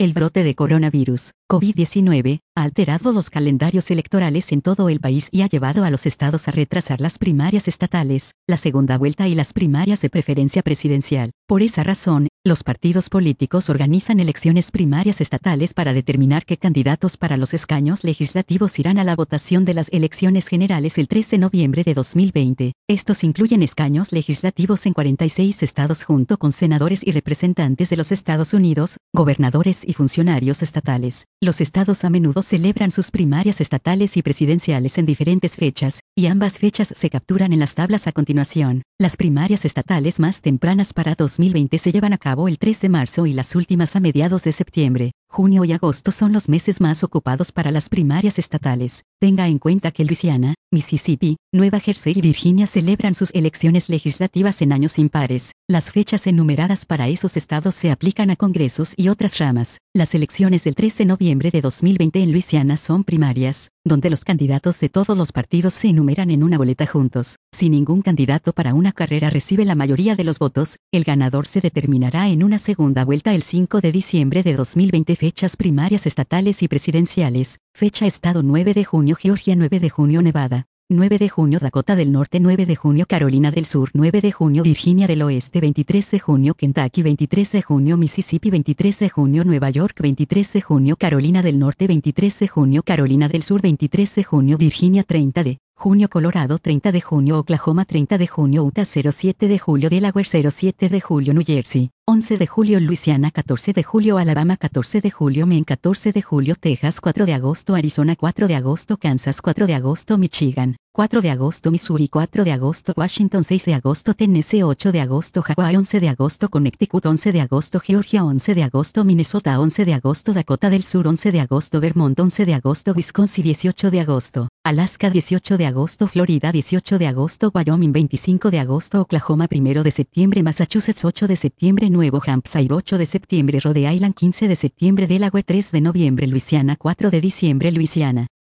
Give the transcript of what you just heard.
El brote de coronavirus, COVID-19, ha alterado los calendarios electorales en todo el país y ha llevado a los estados a retrasar las primarias estatales, la segunda vuelta y las primarias de preferencia presidencial. Por esa razón, los partidos políticos organizan elecciones primarias estatales para determinar qué candidatos para los escaños legislativos irán a la votación de las elecciones generales el 13 de noviembre de 2020. Estos incluyen escaños legislativos en 46 estados junto con senadores y representantes de los Estados Unidos, gobernadores y funcionarios estatales. Los estados a menudo celebran sus primarias estatales y presidenciales en diferentes fechas, y ambas fechas se capturan en las tablas a continuación. Las primarias estatales más tempranas para 2020 se llevan a cabo el 3 de marzo y las últimas a mediados de septiembre. Junio y agosto son los meses más ocupados para las primarias estatales. Tenga en cuenta que Luisiana, Mississippi, Nueva Jersey y Virginia celebran sus elecciones legislativas en años impares. Las fechas enumeradas para esos estados se aplican a congresos y otras ramas. Las elecciones del 13 de noviembre de 2020 en Luisiana son primarias, donde los candidatos de todos los partidos se enumeran en una boleta juntos. Si ningún candidato para una carrera recibe la mayoría de los votos, el ganador se determinará en una segunda vuelta el 5 de diciembre de 2020. Fechas primarias estatales y presidenciales. Fecha estado 9 de junio Georgia, 9 de junio Nevada, 9 de junio Dakota del Norte, 9 de junio Carolina del Sur, 9 de junio Virginia del Oeste, 23 de junio Kentucky, 23 de junio Mississippi, 23 de junio Nueva York, 23 de junio Carolina del Norte, 23 de junio Carolina del Sur, 23 de junio Virginia, 30 de junio Colorado, 30 de junio Oklahoma, 30 de junio Utah, 07 de julio Delaware, 07 de julio New Jersey, 11 de julio Luisiana, 14 de julio Alabama, 14 de julio Maine, 14 de julio Texas, 4 de agosto Arizona, 4 de agosto Kansas, 4 de agosto Michigan, 4 de agosto Missouri, 4 de agosto Washington, 6 de agosto Tennessee, 8 de agosto Hawaii, 11 de agosto Connecticut, 11 de agosto Georgia, 11 de agosto Minnesota, 11 de agosto Dakota del Sur, 11 de agosto Vermont, 11 de agosto Wisconsin, 18 de agosto Alaska, 18 de agosto Florida, 18 de agosto Wyoming, 25 de agosto Oklahoma, 1 de septiembre Massachusetts, 8 de septiembre Nuevo Hampshire, 8 de septiembre Rhode Island, 15 de septiembre Delaware, 3 de noviembre Luisiana, 4 de diciembre Luisiana.